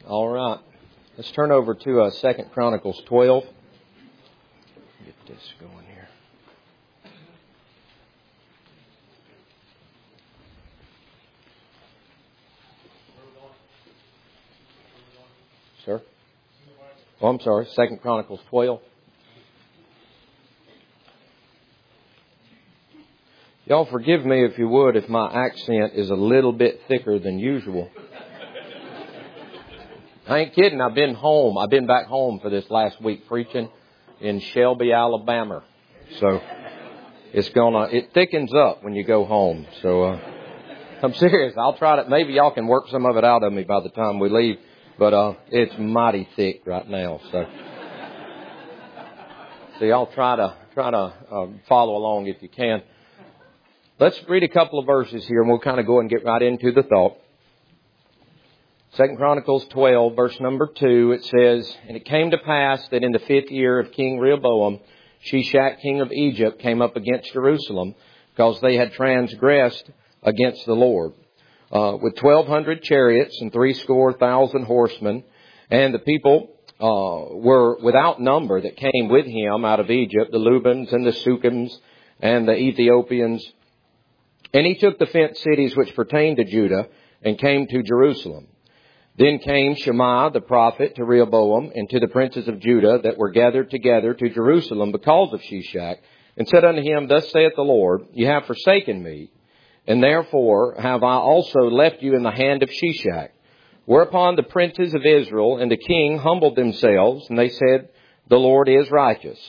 All right. Let's turn over to 2 Chronicles 12. Get this going here. Sir? Oh, I'm sorry. 2 Chronicles 12. Y'all forgive me, if you would, if my accent is a little bit thicker than usual. I ain't kidding. I've been home. I've been back home for this last week preaching in Shelby, Alabama. So it thickens up when you go home. So I'm serious. I'll try to, maybe y'all can work some of it out of me by the time we leave. But it's mighty thick right now. So y'all try to follow along if you can. Let's read a couple of verses here and we'll kind of go and get right into the thought. 2 Chronicles 12, verse number 2, it says, "And it came to pass that in the 5th year of King Rehoboam, Shishak, king of Egypt, came up against Jerusalem, because they had transgressed against the Lord, with 1,200 chariots and 70,000 horsemen. And the people were without number that came with him out of Egypt, the Lubans and the Sukims and the Ethiopians. And he took the fenced cities which pertained to Judah and came to Jerusalem. Then came Shemaiah the prophet to Rehoboam and to the princes of Judah that were gathered together to Jerusalem because of Shishak, and said unto him, Thus saith the Lord, Ye have forsaken me, and therefore have I also left you in the hand of Shishak. Whereupon the princes of Israel and the king humbled themselves, and they said, The Lord is righteous.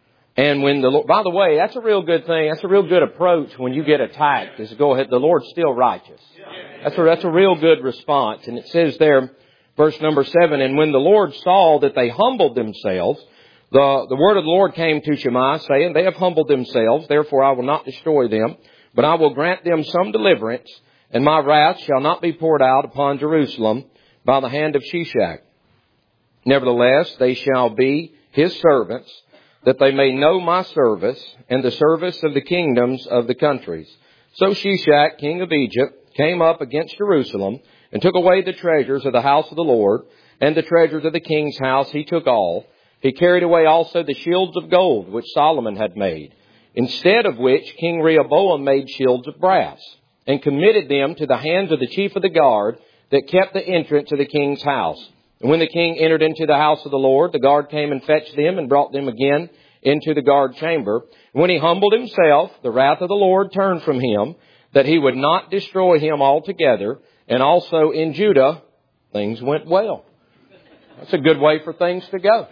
And when the Lord, by the way, that's a real good thing. That's a real good approach when you get attacked, is to go ahead, the Lord's still righteous. That's a real good response. And it says there, verse number 7, And when the Lord saw that they humbled themselves, the word of the Lord came to Shemaiah, saying, They have humbled themselves, therefore I will not destroy them, but I will grant them some deliverance, and my wrath shall not be poured out upon Jerusalem by the hand of Shishak. Nevertheless, they shall be his servants, that they may know my service and the service of the kingdoms of the countries. So Shishak, king of Egypt, came up against Jerusalem and took away the treasures of the house of the Lord and the treasures of the king's house. He took all. He carried away also the shields of gold which Solomon had made, instead of which King Rehoboam made shields of brass, and committed them to the hands of the chief of the guard that kept the entrance of the king's house. And when the king entered into the house of the Lord, the guard came and fetched them and brought them again into the guard chamber. And when he humbled himself, the wrath of the Lord turned from him, that he would not destroy him altogether. And also in Judah, things went well. That's a good way for things to go.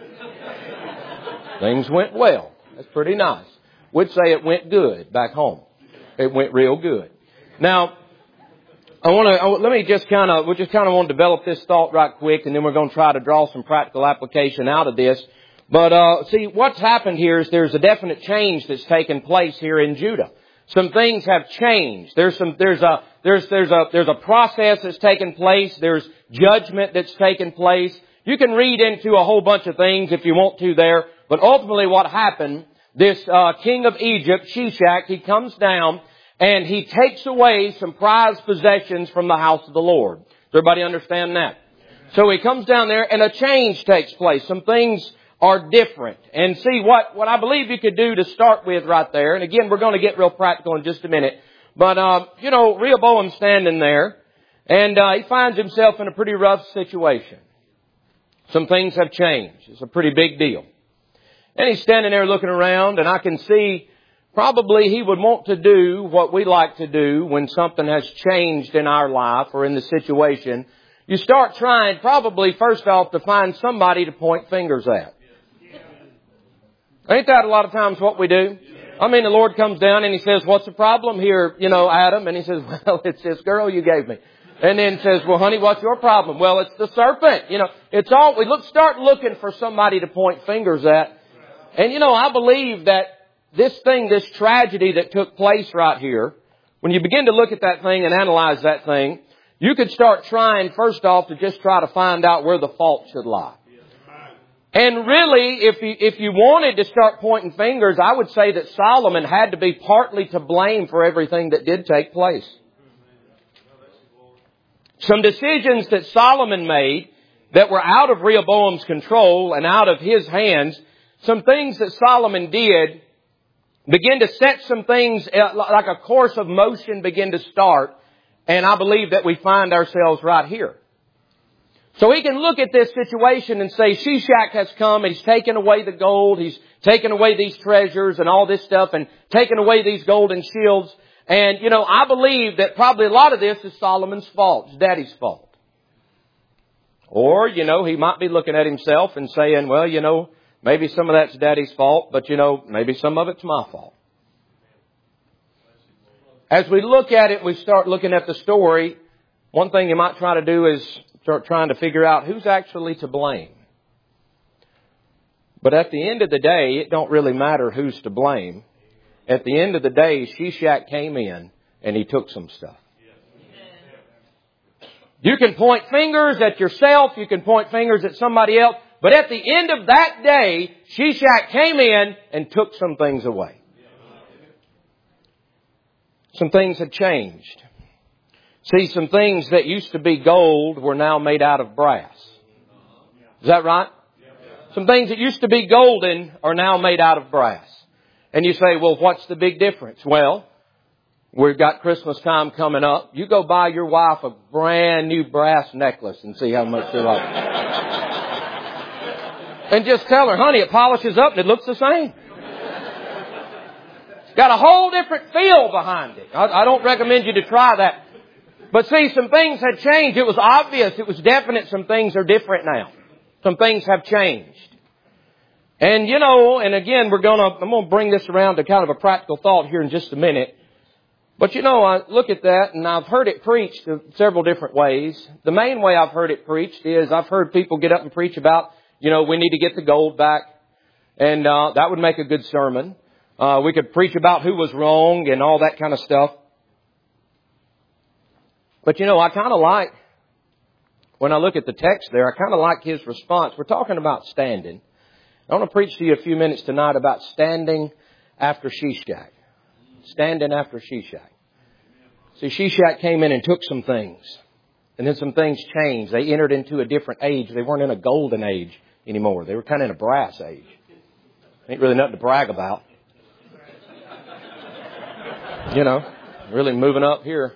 Things went well. That's pretty nice. Would say it went good back home. It went real good. Now, we just kind of want to develop this thought right quick, and then we're going to try to draw some practical application out of this. But, see, what's happened here is there's a definite change that's taken place here in Judah. Some things have changed. There's a process that's taken place. There's judgment that's taken place. You can read into a whole bunch of things if you want to there. But ultimately what happened, this, king of Egypt, Shishak, he comes down and he takes away some prized possessions from the house of the Lord. Does everybody understand that? So he comes down there and a change takes place. Some things are different. And see what I believe you could do to start with right there. And again, we're going to get real practical in just a minute. But, Rehoboam's standing there and, he finds himself in a pretty rough situation. Some things have changed. It's a pretty big deal. And he's standing there looking around, and I can see probably he would want to do what we like to do when something has changed in our life or in the situation. You start trying probably first off to find somebody to point fingers at. Ain't that a lot of times what we do? I mean, the Lord comes down and He says, What's the problem here, Adam? And he says, Well, it's this girl you gave me. And then says, Well, honey, what's your problem? Well, it's the serpent. It's all, start looking for somebody to point fingers at. And I believe that this tragedy that took place right here, when you begin to look at that thing and analyze that thing, you could start trying first off to just try to find out where the fault should lie. And really, if you wanted to start pointing fingers, I would say that Solomon had to be partly to blame for everything that did take place. Some decisions that Solomon made that were out of Rehoboam's control and out of his hands, some things that Solomon did begin to set some things, like a course of motion begin to start. And I believe that we find ourselves right here. So he can look at this situation and say, Shishak has come and he's taken away the gold, he's taken away these treasures and all this stuff and taken away these golden shields. And, I believe that probably a lot of this is Solomon's fault, his daddy's fault. Or, he might be looking at himself and saying, well, maybe some of that's daddy's fault, but, maybe some of it's my fault. As we look at it, we start looking at the story. One thing you might try to do is start trying to figure out who's actually to blame. But at the end of the day, it don't really matter who's to blame. At the end of the day, Shishak came in and he took some stuff. You can point fingers at yourself. You can point fingers at somebody else. But at the end of that day, Shishak came in and took some things away. Some things had changed. See, some things that used to be gold were now made out of brass. Is that right? Some things that used to be golden are now made out of brass. And you say, well, what's the big difference? Well, we've got Christmas time coming up. You go buy your wife a brand new brass necklace and see how much you like it. And just tell her, honey, it polishes up and it looks the same. Got a whole different feel behind it. I don't recommend you to try that. But see, some things had changed. It was obvious. It was definite. Some things are different now. Some things have changed. And and again, I'm going to bring this around to kind of a practical thought here in just a minute. But I look at that and I've heard it preached several different ways. The main way I've heard it preached is I've heard people get up and preach about, we need to get the gold back. And that would make a good sermon. We could preach about who was wrong and all that kind of stuff. But I kind of like, when I look at the text there, I kind of like his response. We're talking about standing. I want to preach to you a few minutes tonight about standing after Shishak. Standing after Shishak. See, Shishak came in and took some things. And then some things changed. They entered into a different age. They weren't in a golden age anymore. They were kind of in a brass age. Ain't really nothing to brag about. Really moving up here.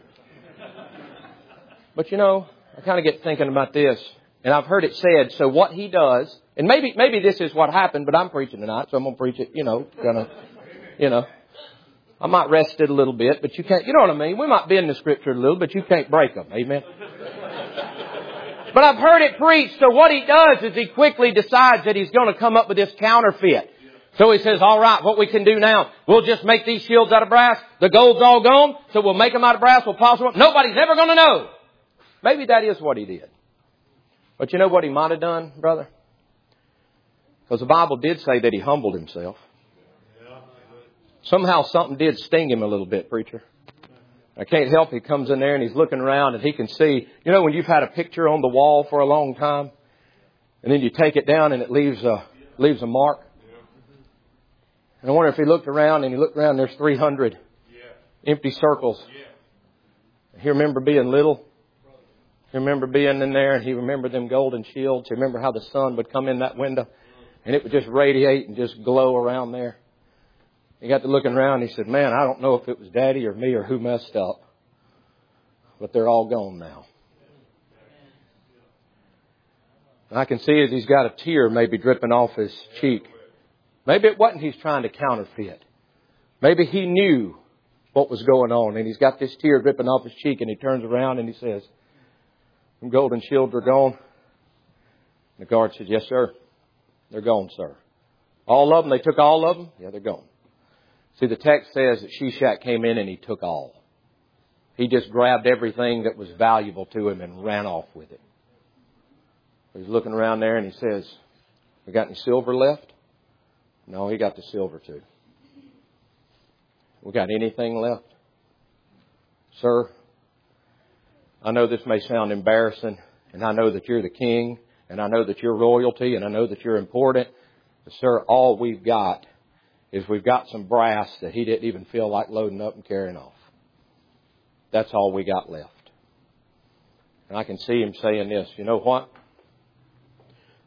But I kind of get thinking about this. And I've heard it said, so what he does, and maybe this is what happened, but I'm preaching tonight, so I'm going to preach it, I might rest it a little bit, but you can't, you know what I mean? We might bend the scripture a little, but you can't break them. Amen? But I've heard it preached, so what he does is he quickly decides that he's going to come up with this counterfeit. So he says, all right, what we can do now, we'll just make these shields out of brass. The gold's all gone, so we'll make them out of brass, we'll polish them up. Nobody's ever going to know. Maybe that is what he did. But you know what he might have done, brother? Because the Bible did say that he humbled himself. Somehow something did sting him a little bit, preacher. I can't help. He comes in there and he's looking around and he can see, when you've had a picture on the wall for a long time and then you take it down and it leaves a mark. And I wonder if he looked around and there's 300 empty circles. He remember being little. He remember being in there and he remembered them golden shields. He remember how the sun would come in that window and it would just radiate and just glow around there. He got to looking around and he said, man, I don't know if it was Daddy or me or who messed up, but they're all gone now. And I can see as he's got a tear maybe dripping off his cheek. Maybe it wasn't he's trying to counterfeit. Maybe he knew what was going on and he's got this tear dripping off his cheek and he turns around and he says, them golden shields are gone. The guard says, yes, sir. They're gone, sir. All of them? They took all of them? Yeah, they're gone. See, the text says that Shishak came in and he took all. He just grabbed everything that was valuable to him and ran off with it. He's looking around there and he says, we got any silver left? No, he got the silver too. We got anything left? Sir, I know this may sound embarrassing, and I know that you're the king, and I know that you're royalty, and I know that you're important. But, sir, all we've got is we've got some brass that he didn't even feel like loading up and carrying off. That's all we got left. And I can see him saying this, you know what?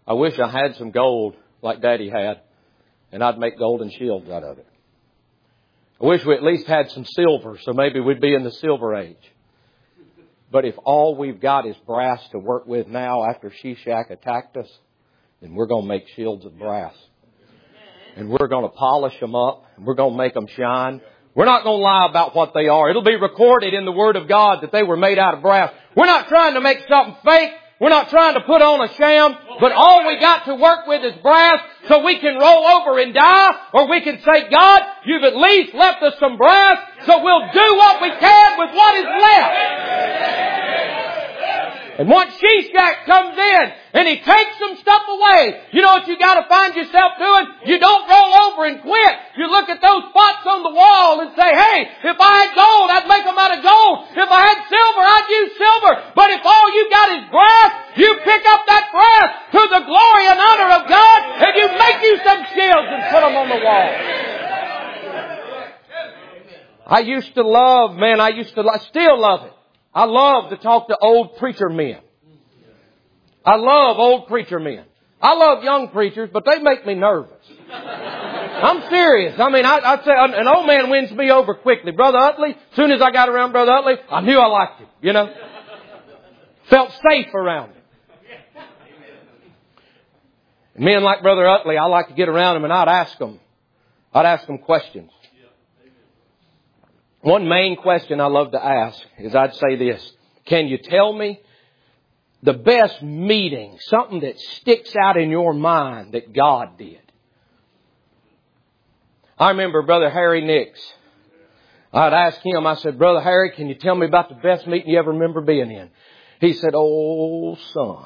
I wish I had some gold like Daddy had, and I'd make golden shields out of it. I wish we at least had some silver, so maybe we'd be in the silver age. But if all we've got is brass to work with now after Shishak attacked us, then we're going to make shields of brass. And we're going to polish them up, and we're going to make them shine. We're not going to lie about what they are. It'll be recorded in the Word of God that they were made out of brass. We're not trying to make something fake. We're not trying to put on a sham. But all we got to work with is brass, so we can roll over and die. Or we can say, God, you've at least left us some brass, so we'll do what we can with what is left. And once Shishak comes in and he takes some stuff away, you know what you got to find yourself doing? You don't roll over and quit. You look at those spots on the wall and say, hey, if I had gold, I'd make them out of gold. If I had silver, I'd use silver. But if all you got is brass, you pick up that brass to the glory and honor of God, and you make you some shields and put them on the wall. I still love it. I love to talk to old preacher men. I love old preacher men. I love young preachers, but they make me nervous. I'm serious. I mean, I'd say an old man wins me over quickly. Brother Utley, as soon as I got around Brother Utley, I knew I liked him, you know. Felt safe around him. And men like Brother Utley, I like to get around him and I'd ask them questions. One main question I love to ask is I'd say this: can you tell me the best meeting, something that sticks out in your mind that God did? I remember Brother Harry Nix. I'd ask him, I said, Brother Harry, can you tell me about the best meeting you ever remember being in? He said, oh, son.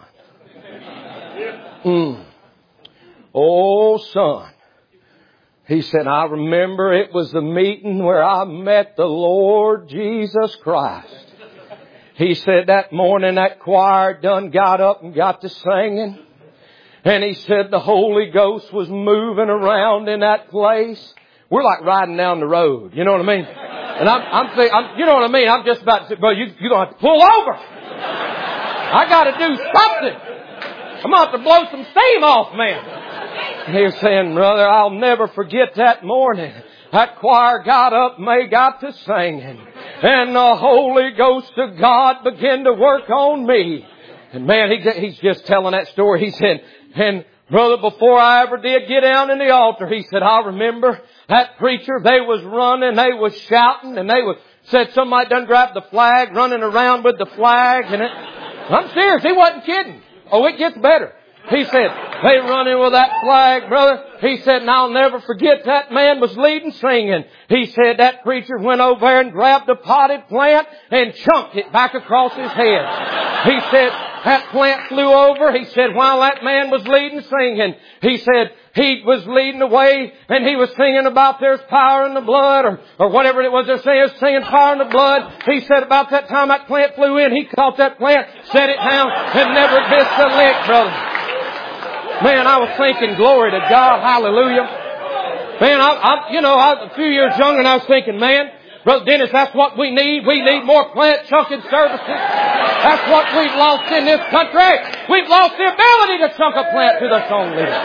Oh, son. He said, I remember it was the meeting where I met the Lord Jesus Christ. He said that morning that choir done got up and got to singing. And he said the Holy Ghost was moving around in that place. We're like riding down the road. You know what I mean? And I'm you know what I mean? I'm just about to say, bro, you're going to have to pull over. I got to do something. I'm going to have to blow some steam off, man. He was saying, brother, I'll never forget that morning. That choir got up and they got to singing. And the Holy Ghost of God began to work on me. And man, he's just telling that story. He said, and brother, before I ever did get down in the altar, he said, I remember that preacher, they was running, they was shouting, and said somebody done grabbed the flag, running around with the flag. And I'm serious, he wasn't kidding. Oh, it gets better. He said, they running with that flag, brother. He said, and I'll never forget that man was leading singing. He said that preacher went over there and grabbed a potted plant and chunked it back across his head. He said, that plant flew over. He said, while that man was leading singing, he said, he was leading the way and he was singing about there's power in the blood or whatever it was they're saying, singing power in the blood. He said about that time that plant flew in, he caught that plant, set it down and never missed a lick, brother. Man, I was thinking, glory to God, hallelujah. Man, a few years younger and I was thinking, man, Brother Dennis, that's what we need. We need more plant chunking services. That's what we've lost in this country. We've lost the ability to chunk a plant to the song leader.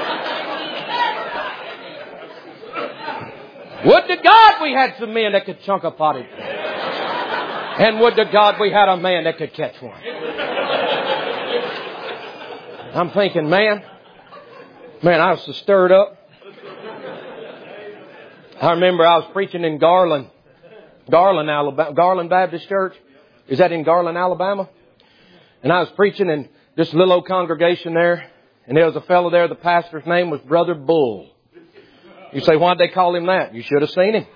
Would to God we had some men that could chunk a potted plant. And would to God we had a man that could catch one. I'm thinking, man, I was so stirred up. I remember I was preaching in Garland, Alabama. Garland Baptist Church. Is that in Garland, Alabama? And I was preaching in this little old congregation there. And there was a fellow there, the pastor's name was Brother Bull. You say, why'd they call him that? You should have seen him.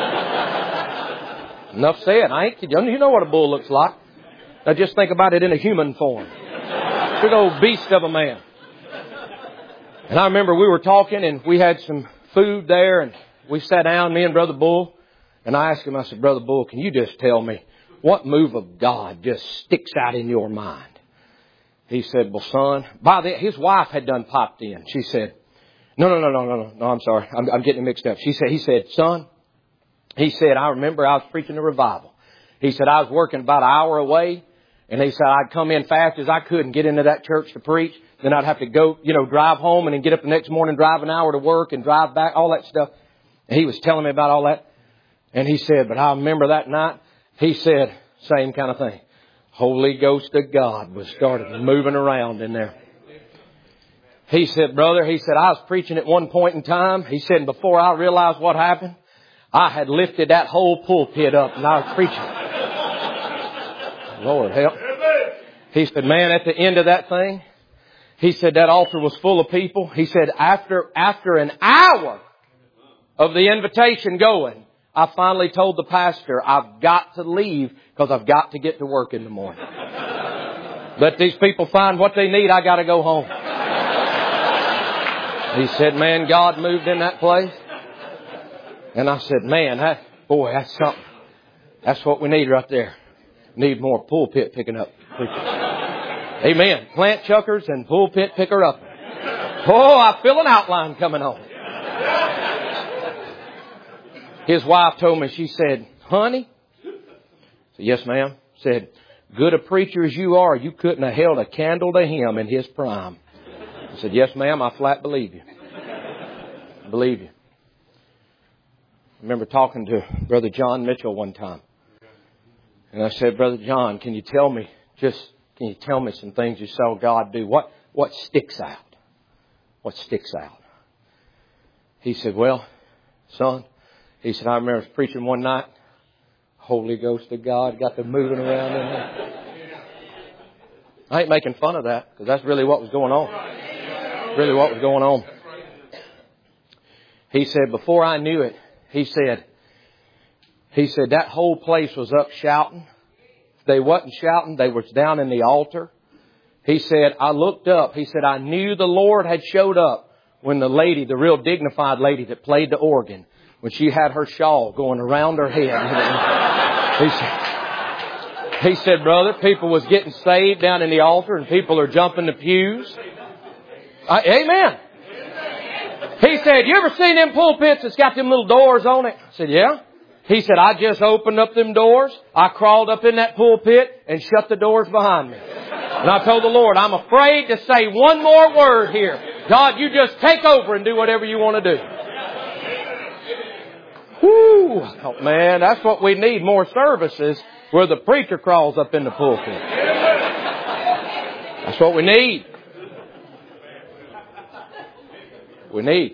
Enough said. I ain't kidding. You know what a bull looks like. Now just think about it in a human form. Big old beast of a man. And I remember we were talking and we had some food there and we sat down, me and Brother Bull. And I asked him, I said, Brother Bull, can you just tell me what move of God just sticks out in your mind? He said, well, son, his wife had done popped in. She said, no, I'm sorry. I'm getting mixed up. He said, son, I remember I was preaching a revival. He said, I was working about an hour away. And he said, I'd come in fast as I could and get into that church to preach. Then I'd have to go, drive home and then get up the next morning, drive an hour to work and drive back, all that stuff. And he was telling me about all that. And he said, but I remember that night, he said, same kind of thing. Holy Ghost of God was started moving around in there. He said, brother, he said, I was preaching at one point in time. He said, before I realized what happened, I had lifted that whole pulpit up and I was preaching. Lord help. He said, man, at the end of that thing, he said that altar was full of people. He said, after an hour of the invitation going, I finally told the pastor, I've got to leave because I've got to get to work in the morning. Let these people find what they need. I got to go home. He said, man, God moved in that place. And I said, man, that's something. That's what we need right there. Need more pulpit picking up preachers. Amen. Plant chuckers and pulpit picker up. Oh, I feel an outline coming on. His wife told me, she said, honey. I said, yes, ma'am. Said, good a preacher as you are, you couldn't have held a candle to him in his prime. I said, yes, ma'am, I flat believe you. I believe you. I remember talking to Brother John Mitchell one time. And I said, Brother John, can you tell me some things you saw God do? What sticks out? What sticks out? He said, well, son, he said, I remember preaching one night. Holy Ghost of God got them moving around in there. I ain't making fun of that because that's really what was going on. Really what was going on. He said, before I knew it, he said, that whole place was up shouting. If they wasn't shouting, they was down in the altar. He said, I looked up. He said, I knew the Lord had showed up when the lady, the real dignified lady that played the organ, when she had her shawl going around her head. He said, brother, people was getting saved down in the altar and people are jumping the pews. Amen. He said, you ever seen them pulpits that's got them little doors on it? I said, yeah. He said, I just opened up them doors. I crawled up in that pulpit and shut the doors behind me. And I told the Lord, I'm afraid to say one more word here. God, you just take over and do whatever you want to do. Whew. Oh, man, that's what we need. More services where the preacher crawls up in the pulpit. That's what we need. We need.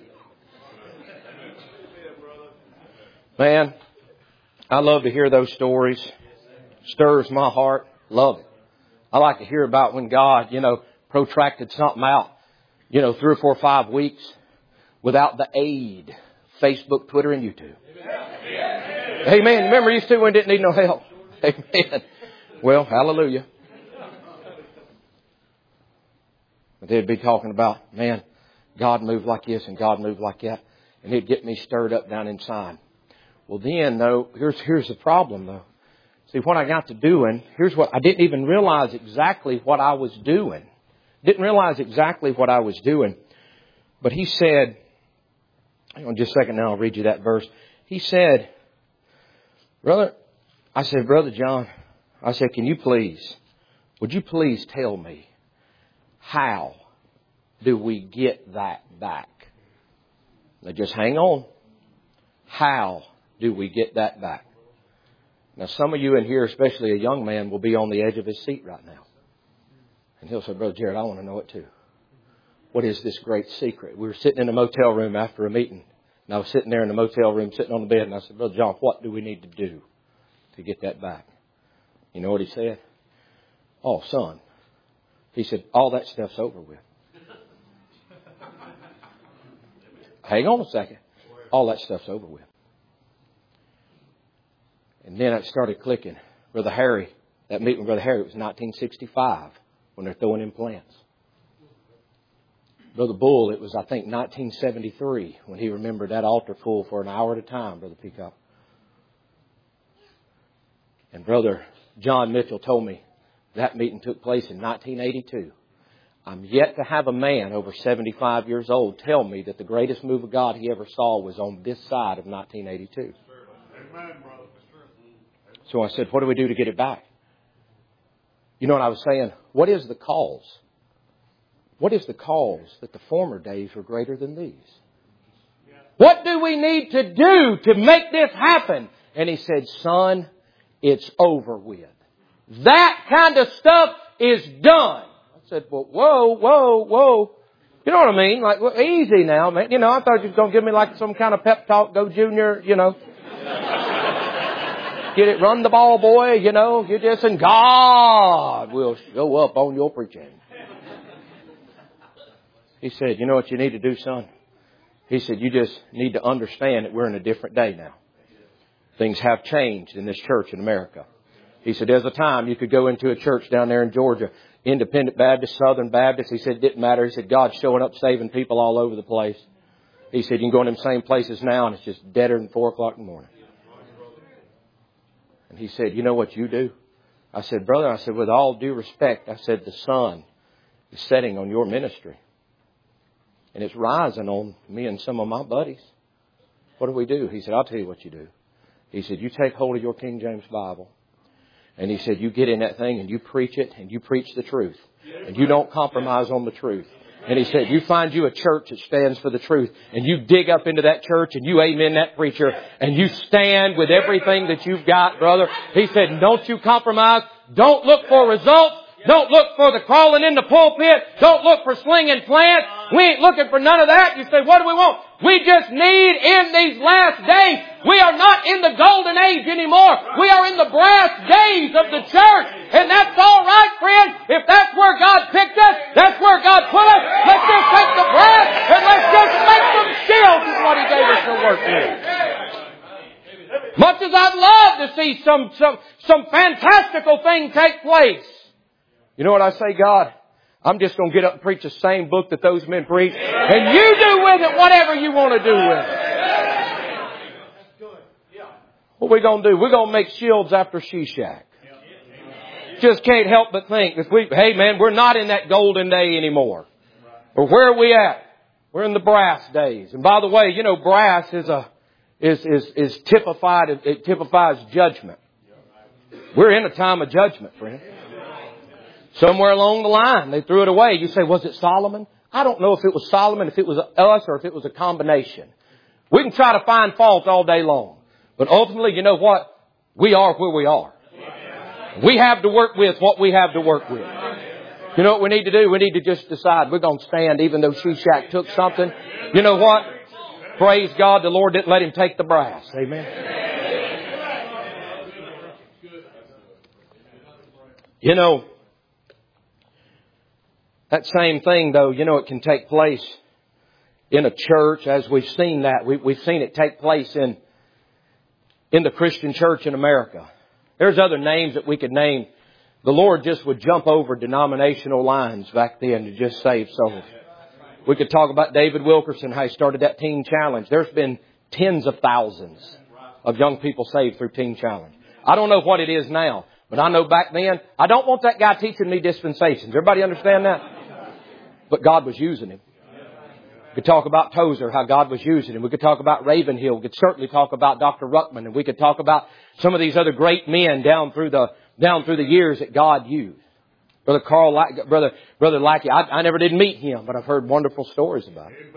Man, I love to hear those stories. Stirs my heart. Love it. I like to hear about when God, protracted something out, 3 or 4 or 5 weeks without the aid. Facebook, Twitter, and YouTube. Amen. Remember, you two when didn't need no help. Amen. Well, hallelujah. But they'd be talking about, man, God moved like this and God moved like that. And it'd get me stirred up down inside. Well, then, though, here's the problem, though. See, what I got to doing, here's what, I didn't even realize exactly what I was doing. Didn't realize exactly what I was doing. But he said, hang on just a second now, I'll read you that verse. He said, Brother John, I said, would you please tell me, how do we get that back? Now just hang on. How do we get that back? Now some of you in here, especially a young man, will be on the edge of his seat right now. And he'll say, Brother Jared, I want to know it too. What is this great secret? We were sitting in a motel room after a meeting. And I was sitting there in the motel room, sitting on the bed. And I said, Brother John, what do we need to do to get that back? You know what he said? Oh, son. He said, all that stuff's over with. Hang on a second. All that stuff's over with. And then it started clicking. Brother Harry, that meeting with Brother Harry, it was 1965 when they're throwing in plants. Brother Bull, it was, I think, 1973 when he remembered that altar full for an hour at a time, Brother Peacock. And Brother John Mitchell told me that meeting took place in 1982. I'm yet to have a man over 75 years old tell me that the greatest move of God he ever saw was on this side of 1982. Amen, brother. So I said, what do we do to get it back? You know what I was saying? What is the cause? what is the cause that the former days were greater than these? What do we need to do to make this happen? And he said, son, it's over with. That kind of stuff is done. I said, well, whoa. You know what I mean? Like, well, easy now, man. You know, I thought you was going to give me like some kind of pep talk, go junior, you know. Get it, run the ball, boy, you know. You just, and God will show up on your preaching. He said, you know what you need to do, son? He said, you just need to understand that we're in a different day now. Things have changed in this church in America. He said, there's a time you could go into a church down there in Georgia, Independent Baptist, Southern Baptist. He said, it didn't matter. He said, God's showing up, saving people all over the place. He said, you can go in them same places now and it's just deader than 4 o'clock in the morning. And he said, you know what you do? I said, brother, I said, with all due respect, I said, the sun is setting on your ministry. And it's rising on me and some of my buddies. What do we do? He said, I'll tell you what you do. He said, you take hold of your King James Bible. And he said, you get in that thing and you preach it and you preach the truth. And you don't compromise on the truth. And he said, you find you a church that stands for the truth. And you dig up into that church and you amen that preacher. And you stand with everything that you've got, brother. He said, don't you compromise. Don't look for results. Don't look for the crawling in the pulpit. Don't look for slinging plants. We ain't looking for none of that. You say, what do we want? We just need in these last days. We are not in the golden age anymore. We are in the brass days of the church. And that's all right, friend. If that's where God picked us, that's where God put us. Let's just take the brass and let's just make some shields is what He gave us to work with. Much as I'd love to see some fantastical thing take place. You know what I say, God? I'm just going to get up and preach the same book that those men preached. And you do with it whatever you want to do with it. What we going to do? We're going to make shields after Shishak. Just can't help but think. Hey man, we're not in that golden day anymore. But where are we at? We're in the brass days. And by the way, you know, brass is typified, it typifies judgment. We're in a time of judgment, friend. Somewhere along the line, they threw it away. You say, was it Solomon? I don't know if it was Solomon, if it was us, or if it was a combination. We can try to find fault all day long. But ultimately, you know what? We are where we are. We have to work with what we have to work with. You know what we need to do? We need to just decide we're going to stand even though Shishak took something. You know what? Praise God, the Lord didn't let him take the brass. Amen. You know, that same thing, though, you know, it can take place in a church as we've seen that. We've seen it take place in the Christian church in America. There's other names that we could name. The Lord just would jump over denominational lines back then to just save souls. We could talk about David Wilkerson, how he started that Teen Challenge. There's been tens of thousands of young people saved through Teen Challenge. I don't know what it is now, but I know back then, I don't want that guy teaching me dispensations. Everybody understand that? But God was using him. We could talk about Tozer, how God was using him. We could talk about Ravenhill. We could certainly talk about Dr. Ruckman. And we could talk about some of these other great men down through the years that God used. Brother Carl, Brother Lackey, I never did meet him, but I've heard wonderful stories about him.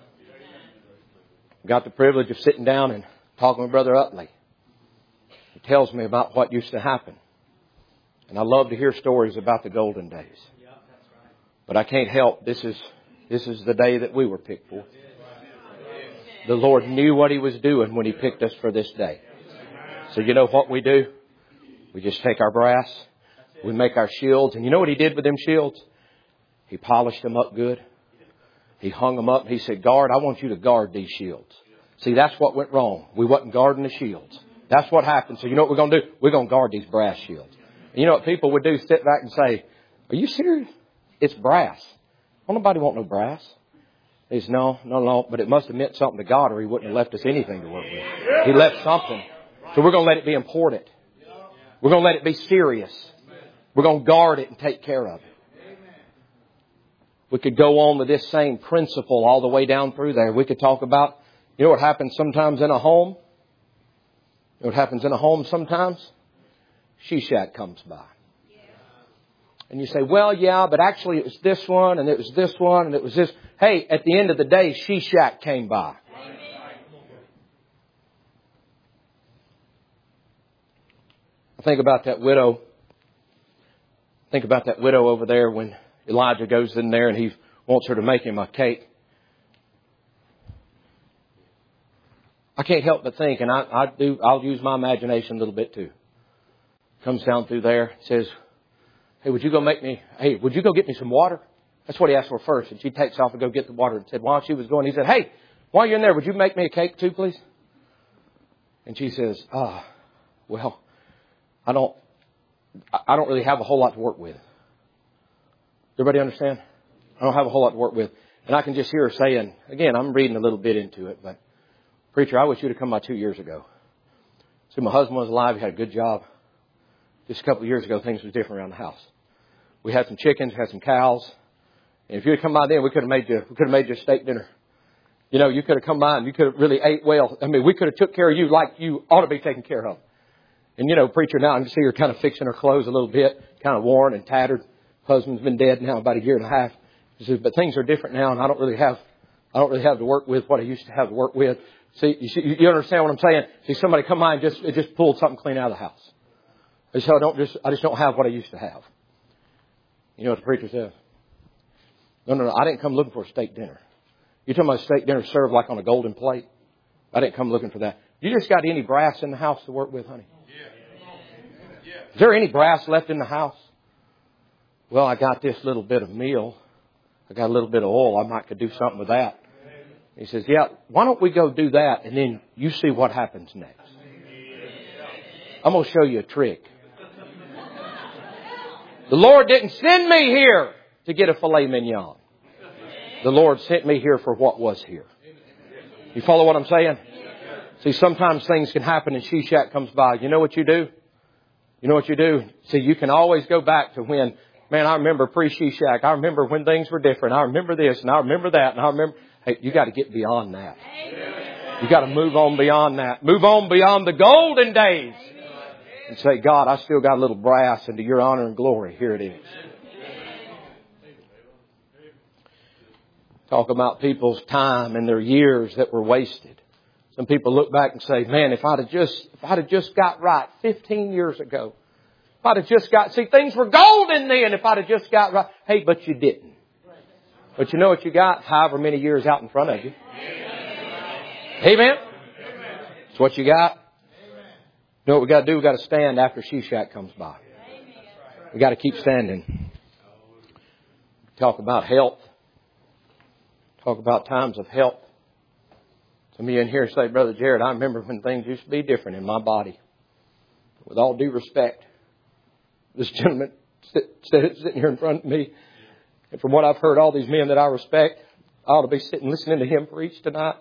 Got the privilege of sitting down and talking with Brother Utley. He tells me about what used to happen. And I love to hear stories about the golden days. But I can't help. This is the day that we were picked for. The Lord knew what He was doing when He picked us for this day. So you know what we do? We just take our brass. We make our shields. And you know what He did with them shields? He polished them up good. He hung them up. He said, guard, I want you to guard these shields. See, that's what went wrong. We wasn't guarding the shields. That's what happened. So you know what we're going to do? We're going to guard these brass shields. And you know what people would do? Sit back and say, are you serious? It's brass. Well, nobody want no brass. He says, no. But it must have meant something to God or He wouldn't have left us anything to work with. He left something. So we're going to let it be important. We're going to let it be serious. We're going to guard it and take care of it. We could go on with this same principle all the way down through there. We could talk about, you know what happens sometimes in a home? You know what happens in a home sometimes? Shishak comes by. And you say, well, yeah, but actually it was this one, and it was this one, and it was this. Hey, at the end of the day, Shishak came by. I think about that widow. Think about that widow over there when Elijah goes in there and he wants her to make him a cake. I can't help but think, and I'll use my imagination a little bit too. Comes down through there, says, hey, would you go get me some water? That's what he asked for first. And she takes off and go get the water and said, while she was going, he said, hey, while you're in there, would you make me a cake too, please? And she says, well, I don't really have a whole lot to work with. Everybody understand? I don't have a whole lot to work with. And I can just hear her saying, again, I'm reading a little bit into it, but preacher, I wish you'd have come by 2 years ago. See, my husband was alive. He had a good job. Just a couple of years ago, things was different around the house. We had some chickens, had some cows. And if you had come by then, we could have made you a steak dinner. You know, you could have come by and you could have really ate well. I mean, we could have took care of you like you ought to be taken care of. And, you know, preacher, now I can see her kind of fixing her clothes a little bit, kind of worn and tattered. Husband's been dead now about 1.5 years. He says, but things are different now, and I don't really have to work with what I used to have to work with. See, you understand what I'm saying? See, somebody come by and just pulled something clean out of the house. So I just don't have what I used to have. You know what the preacher says? No, I didn't come looking for a steak dinner. You're talking about a steak dinner served like on a golden plate? I didn't come looking for that. You just got any brass in the house to work with, honey? Is there any brass left in the house? Well, I got this little bit of meal. I got a little bit of oil. I might could do something with that. He says, yeah, why don't we go do that and then you see what happens next. I'm going to show you a trick. The Lord didn't send me here to get a filet mignon. The Lord sent me here for what was here. You follow what I'm saying? See, sometimes things can happen and Shishak comes by. You know what you do? You know what you do? See, you can always go back to when, man, I remember pre-Shishak. I remember when things were different. I remember this and I remember that and I remember. Hey, you got to get beyond that. You got to move on beyond that. Move on beyond the golden days. And say, God, I still got a little brass, and to your honor and glory, here it is. Talk about people's time and their years that were wasted. Some people look back and say, man, if I'd have just got right 15 years ago, if I'd have just got, see, things were golden then if I'd have just got right. Hey, but you didn't. But you know what you got? However many years out in front of you. Amen? That's what you got. You know what we got to do? We got to stand after Shishak comes by. We got to keep standing. Talk about health. Talk about times of health. Some of you in here say, Brother Jared, I remember when things used to be different in my body. With all due respect, this gentleman sitting here in front of me, and from what I've heard, all these men that I respect, I ought to be sitting listening to him preach tonight.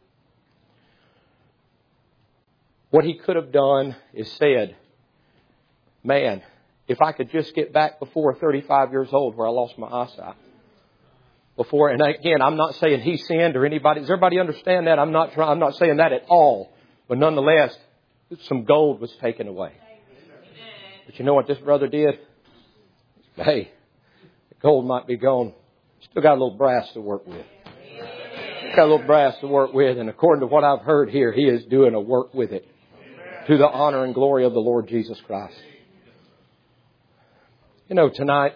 What he could have done is said, man, if I could just get back before 35 years old where I lost my eyesight. And again, I'm not saying he sinned or anybody. Does everybody understand that? I'm not saying that at all. But nonetheless, some gold was taken away. But you know what this brother did? Hey, the gold might be gone. Still got a little brass to work with. Got a little brass to work with. And according to what I've heard here, he is doing a work with it. To the honor and glory of the Lord Jesus Christ. You know, tonight,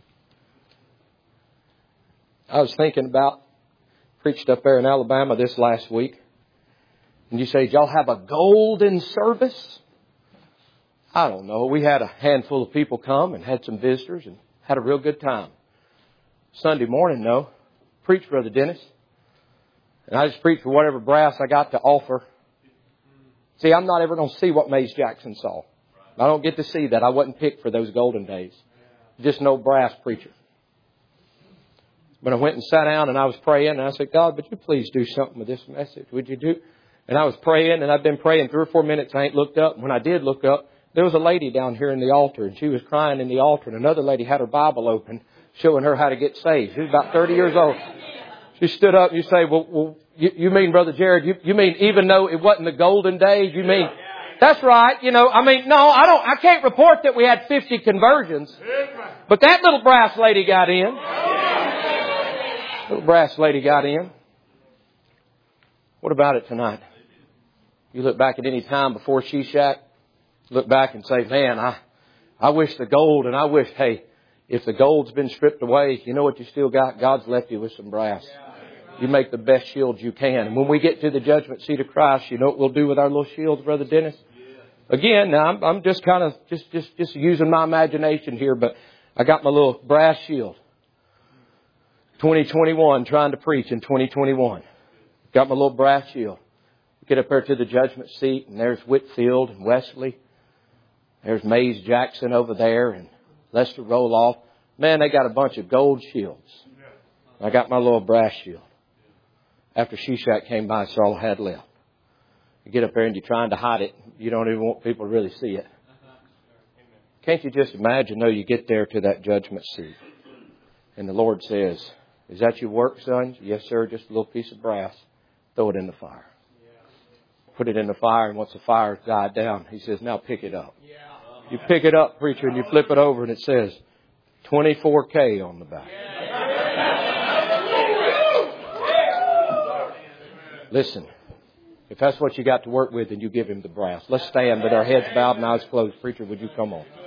I was thinking about, preached up there in Alabama this last week. And you say, did y'all have a golden service? I don't know. We had a handful of people come and had some visitors and had a real good time. Sunday morning, though, preached Brother Dennis. And I just preached for whatever brass I got to offer. See, I'm not ever going to see what Mays Jackson saw. I don't get to see that. I wasn't picked for those golden days. Just no brass preacher. But I went and sat down and I was praying and I said, God, would you please do something with this message? Would you do? And I was praying and I've been praying 3 or 4 minutes. I ain't looked up. When I did look up, there was a lady down here in the altar and she was crying in the altar. And another lady had her Bible open showing her how to get saved. She was about 30 years old. She stood up and you say, well, you mean, Brother Jared, you mean even though it wasn't the golden days, you mean That's right. No, I can't report that we had 50 conversions. But that little brass lady got in. Little brass lady got in. What about it tonight? You look back at any time before Shishak, look back and say, man, I wish the gold, and I wish, hey, if the gold's been stripped away, you know what you still got? God's left you with some brass. You make the best shields you can. And when we get to the judgment seat of Christ, you know what we'll do with our little shields, Brother Dennis? Again, now I'm just kind of just using my imagination here, but I got my little brass shield. 2021, trying to preach in 2021. Got my little brass shield. Get up there to the judgment seat, and there's Whitfield and Wesley. There's Mays Jackson over there, and Lester Roloff. Man, they got a bunch of gold shields. I got my little brass shield. After Shishak came by, it's all I had left. You get up there and you're trying to hide it. You don't even want people to really see it. Can't you just imagine, though, you get there to that judgment seat, and the Lord says, is that your work, son? Yes, sir, just a little piece of brass. Throw it in the fire. Put it in the fire, and once the fire died down, He says, now pick it up. You pick it up, preacher, and you flip it over, and it says 24K on the back. Listen, if that's what you got to work with, then you give Him the brass. Let's stand with our heads bowed and eyes closed. Preacher, would you come on?